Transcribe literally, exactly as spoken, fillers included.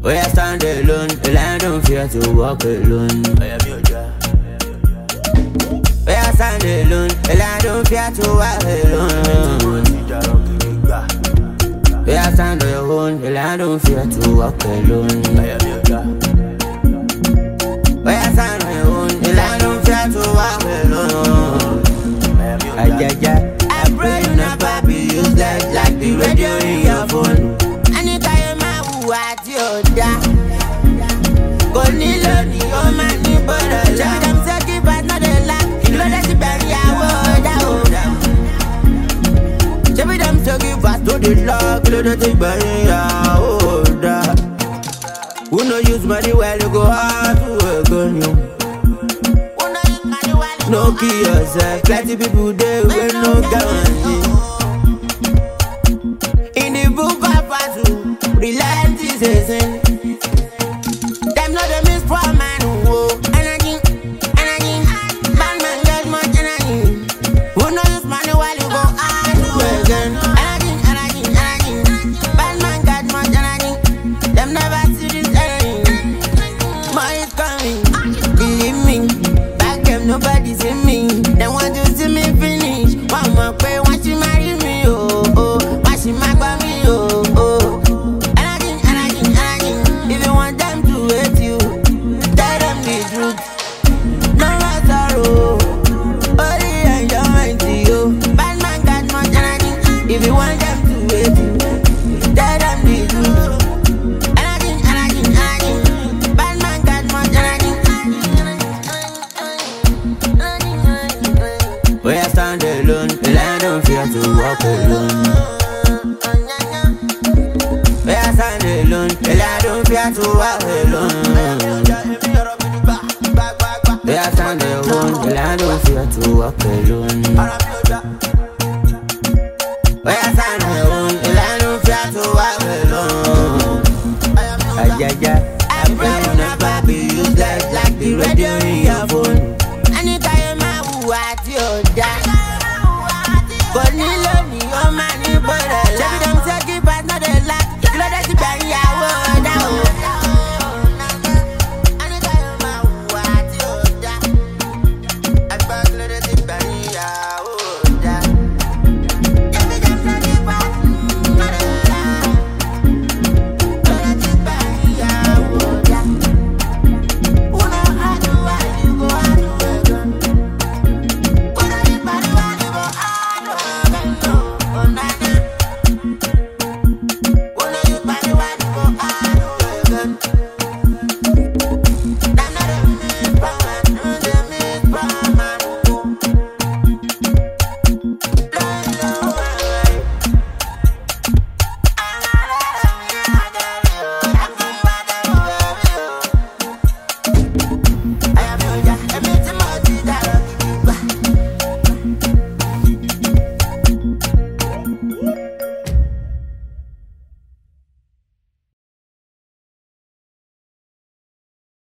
Where I stand alone, the line don't fear to walk alone. Where I stand alone, the line don't fear to walk alone. Where I stand on your own, the line don't fear to walk alone. Where I stand on your own, the line don't fear to walk alone. I I pray you never be useless like the radio in your phone. Anytime I watch you die, go nilo ni o ma ni borola. Tell them say keep us not a lack. You know that you bury our down. Tell them say give us to the luck. You know that you bury our down. Who no use money well you go hard to work on you. No kill yourself, plenty people there with no guarantee. In the book of Azu, reality is a sin. Them know they miss for a man who oh, energy, energy. Bad man get much energy. Who know use money while you go hard to again. Energy, energy, energy. Bad man got much energy. Them never see this energy. More is coming, believe me. Nobody see me, they want to see me finish. One more pay, want you marry me, oh, oh. Want you marry me, oh, oh. Anything, anything, anything. If you want them to hate you, tell them the truth. No more sorrow, only enjoyment to you. Bad man got much energy. If you want them to hate you, tell them the truth. Anything, anything, anything. Bad man got much energy. Where I stand alone, the line don't fear to walk alone. Where I stand alone, the line don't fear to walk alone. Where I stand alone, the line don't fear to walk alone.